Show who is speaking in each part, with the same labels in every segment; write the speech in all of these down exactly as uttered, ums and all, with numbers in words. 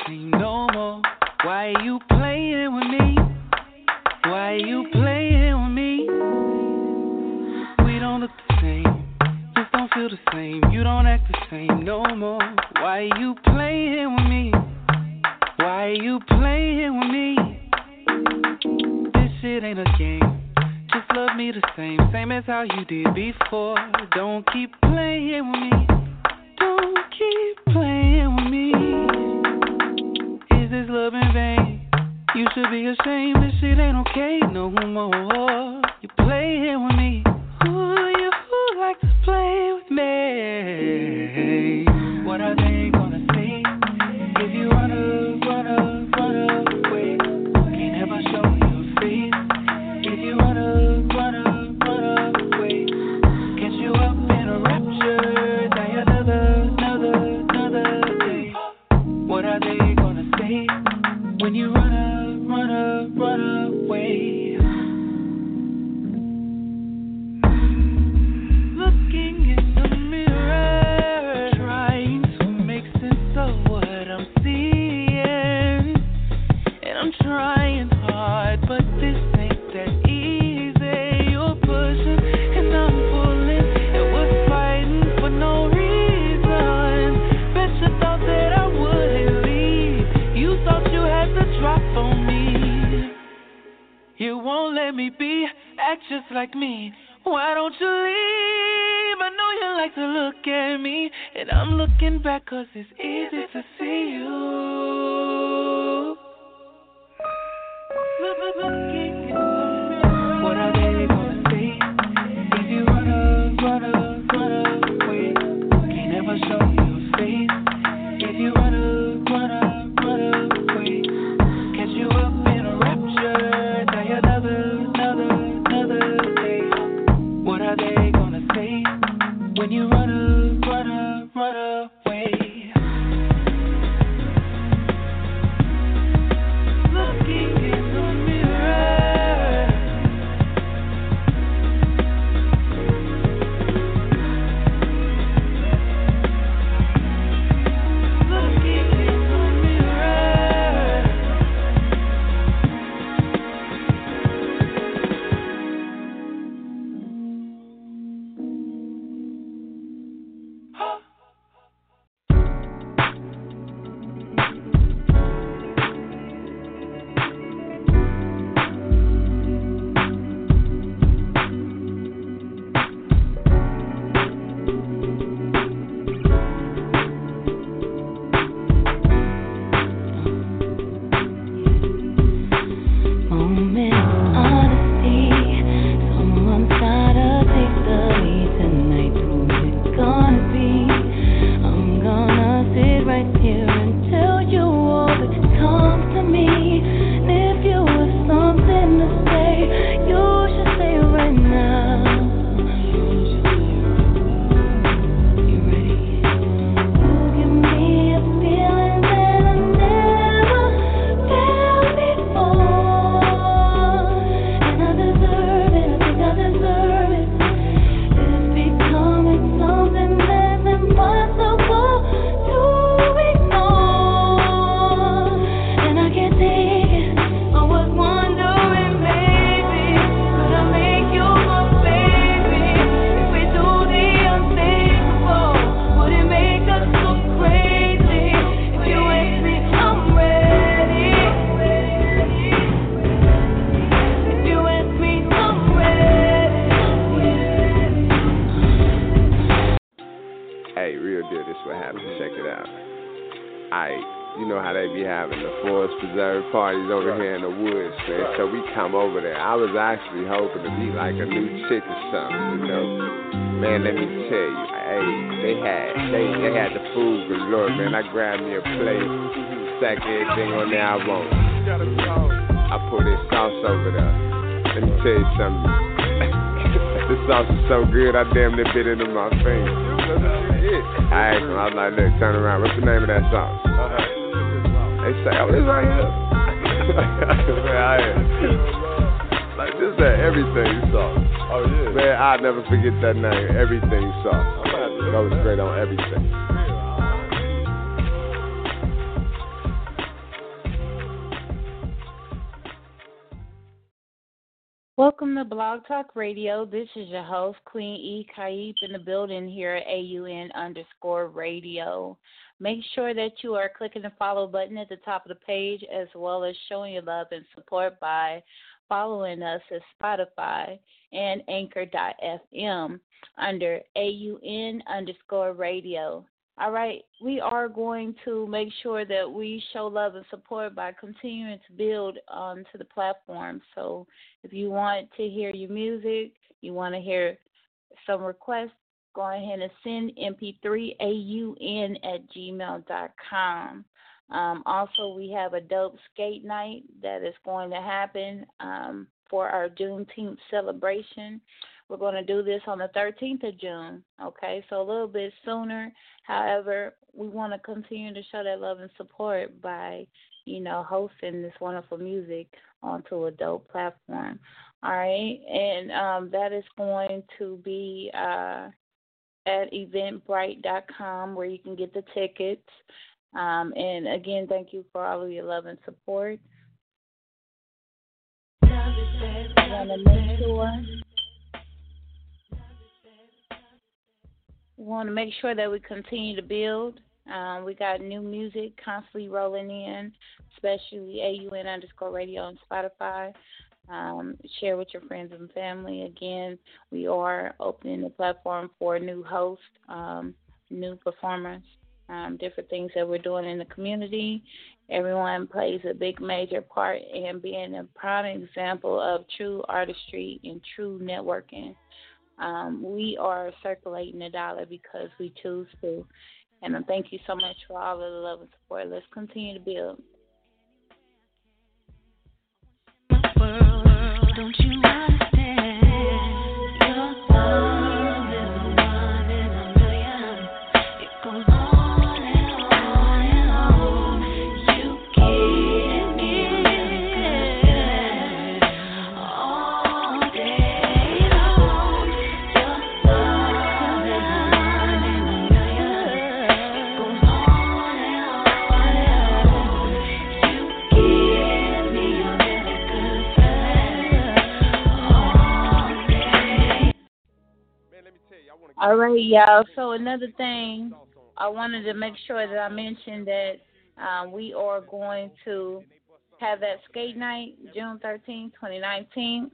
Speaker 1: same no more. Why you playing with me? Why you playing with me? We don't look the same, just don't feel the same. You don't act the same no more. Why you playing with me? Why you playing with me? This shit ain't a game. Just love me the same, same as how you did before. Don't keep playing with me. Don't keep playing with me. Is this love in vain? You should be ashamed. This shit ain't okay no more. You playing with me. Ooh, you like to play with me. What are they gonna say if you run up, run up, run away? Can't ever show your face if you run up, run up, run away. Catch you up in a rapture, die another, another, another day. What are they gonna say when you run up, run up, run away? Looking in the mirror, trying to make sense of what I'm seeing. And I'm trying hard, but this ain't that easy. You're pushing and I'm pulling, and we're fighting for no reason. Bet you thought that I wouldn't leave. You thought you had to drop on me. You won't let me be, act just like me. Why don't you leave? I know you like to look at me, and I'm looking back 'cause it's easy to see you. Look, look, looking in the mirror. What are they gonna say if you run up, run up, run away? Can't ever show your face if you run up, run up, run away. Catch you up in a rapture, die another, another, another day. What are they gonna say when you run up, run up, run away? Looking in the mirror. Looking in the mirror. Moment of honesty. Someone's gotta take the lead tonight. Who's it gonna be? I'm gonna sit right here and tell you all that comes to me. And if you have something to say, you should say it right now. You ready? You give me a feeling that I never felt before, and I deserve it. I think I deserve it. It's becoming something that's impossible to ignore, and I can't take it. I was wondering, maybe could I make you my baby? If we do the unthinkable, would it make us so crazy? If you ask me, I'm ready. If you ask me, I'm ready.
Speaker 2: Hey, real deal, this what happened. Check it out. Alright, you know how they be having the forest preserve parties over here in the woods, man. So we come over there. I was actually hoping to be like a new chick or something, you know. Man, let me tell you, hey, they had they they had the food galore, man. I grabbed me a plate, stack everything on there I want. I put this sauce over there. Let me tell you something. This sauce is so good, I damn near bit into my finger. I asked him, I was like, look, turn around. What's the name of that sauce? They say, oh, this right here. Man, I am. Like, this is that everything sauce. Oh, yeah. Man, I'll never forget that name, everything sauce. Goes straight on everything.
Speaker 3: Welcome to Blog Talk Radio. This is your host, Queen E. Kaib, in the building here at A U N underscore radio. Make sure that you are clicking the follow button at the top of the page, as well as showing your love and support by following us at Spotify and Anchor dot F M under A U N underscore radio. All right, we are going to make sure that we show love and support by continuing to build onto the platform. So if you want to hear your music, you want to hear some requests, go ahead and send M P three A U N at gmail dot com. Um, also, we have a dope skate night that is going to happen um, for our Juneteenth celebration. We're going to do this on the thirteenth of June, okay, so a little bit sooner. However, we want to continue to show that love and support by, you know, hosting this wonderful music onto a dope platform, all right? And um, that is going to be uh, at eventbrite dot com where you can get the tickets. Um, and, again, thank you for all of your love and support. I want to make sure... We want to make sure that we continue to build. Um, we got new music constantly rolling in, especially A U N underscore radio and Spotify. Um, share with your friends and family. Again, we are opening the platform for new hosts, um, new performers, um, different things that we're doing in the community. Everyone plays a big major part in being a prime example of true artistry and true networking. Um, we are circulating the dollar because we choose to. And I thank you so much for all of the love and support. Let's continue to build. World, don't you understand? Your love is a one in a million. It goes on and on and on. You give me good all day long. Your love is a one in a million. It goes on and on and on. You give me a really good feeling all day.
Speaker 2: Man, let me tell you, I want to.
Speaker 3: All right, y'all. So another thing, I wanted to make sure that I mentioned that um, we are going to have that skate night June thirteenth, twenty nineteen.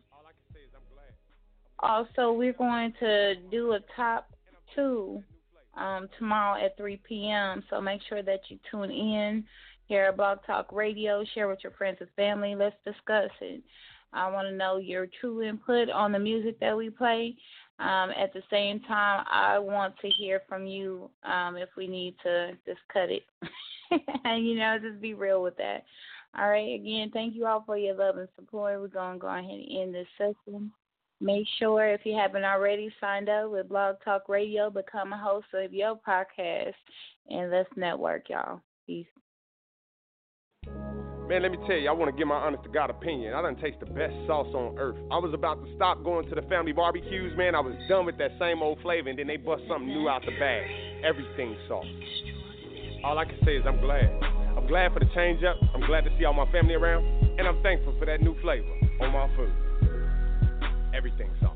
Speaker 3: Also, we're going to do a top two um, tomorrow at three p.m., so make sure that you tune in here at Blog Talk Radio. Share with your friends and family. Let's discuss it. I want to know your true input on the music that we play. Um, at the same time, I want to hear from you um, if we need to just cut it. And, you know, just be real with that. All right, again, thank you all for your love and support. We're going to go ahead and end this session. Make sure, if you haven't already, signed up with Blog Talk Radio, become a host of your podcast, and let's network, y'all. Peace.
Speaker 2: Man, let me tell you, I want to give my honest to God opinion. I done taste the best sauce on earth. I was about to stop going to the family barbecues, man. I was done with that same old flavor, and then they bust something new out the bag. Everything sauce. All I can say is I'm glad. I'm glad for the change up. I'm glad to see all my family around, and I'm thankful for that new flavor on my food. Everything sauce.